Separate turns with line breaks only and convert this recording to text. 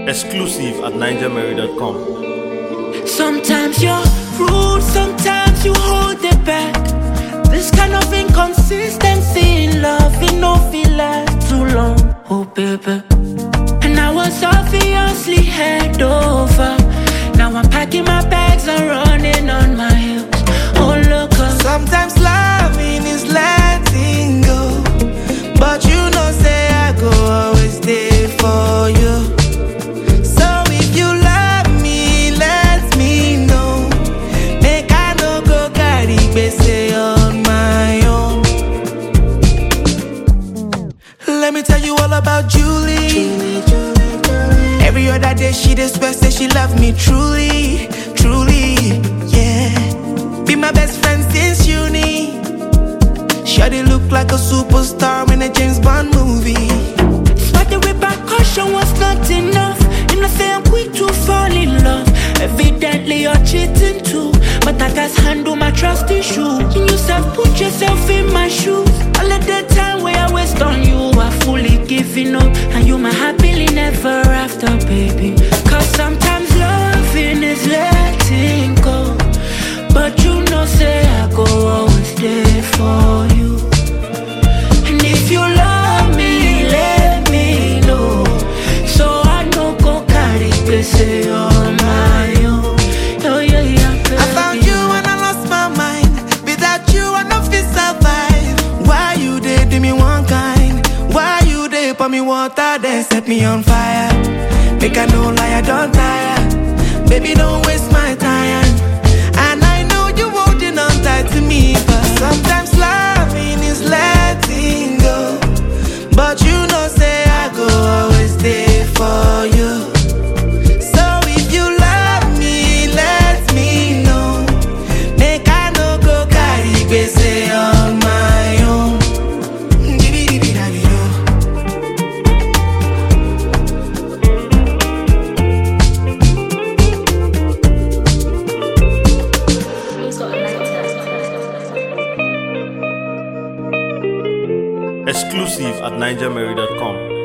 Exclusive at NigerMary.com.
Sometimes you're rude, sometimes you hold it back. This kind of inconsistency in love, it no feel last too long, oh baby. And I was obviously head over. Now I'm packing my bags and running on my heels. Oh look up.
Sometimes loving is letting go, but you know say I go always there for you. Say on my own. Let me tell you all about Julie. Every other day she just say she love me truly, truly, yeah. Be my best friend since uni. Shawty look like a superstar in a James Bond movie.
But the repercussion was not enough. You know say I'm quick to fall in love. Evidently you're cheating too, but I just handle my trust issue. You said put yourself in my shoes. All of the time where I waste on you, I fully giving up, and you my happily never after, baby. Cause sometimes loving is letting go, but you know say I go always there for you. And if you love me, let me know, so I no go carry this say on my own. Oh yeah, yeah.
I found you when I lost my mind. Without you, I no fit survive. Why you there do me one kind? Why you there pour me water, then set me on fire? Make I no lie, I don't tire. Baby, don't waste my time. And I know you holding on tight to me, but sometimes loving is letting go. But you know say I go always there for you. Say on my own.
Exclusive at NigerMary.com.